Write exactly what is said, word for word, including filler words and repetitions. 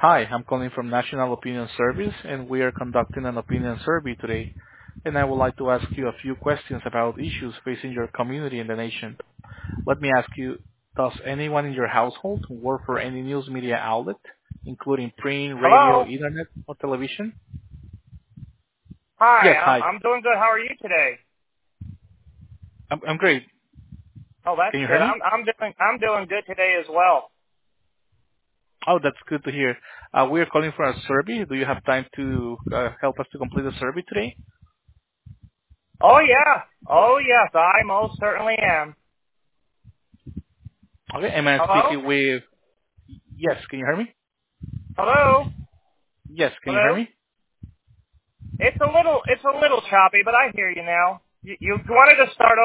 Hi, I'm calling from National Opinion Service, and we are conducting an opinion survey today. And I would like to ask you a few questions about issues facing your community and the nation. Let me ask you, does anyone in your household work for any news media outlet, including print, radio, Hello. internet, or television? Hi. Yes, I'm hi. I'm doing good. How are you today? I'm, I'm great. Oh, that's Can you good. hear me? I'm I'm doing I'm doing good today as well. Oh, that's good to hear. Uh, we are calling for a survey. Do you have time to uh, help us to complete the survey today? Oh yeah. Oh yes, I most certainly am. Okay, am I Hello. speaking with... Yes, can you hear me? Hello. Yes, can you hear Hello. me? It's a little it's a little choppy, but I hear you now. You, you wanted to start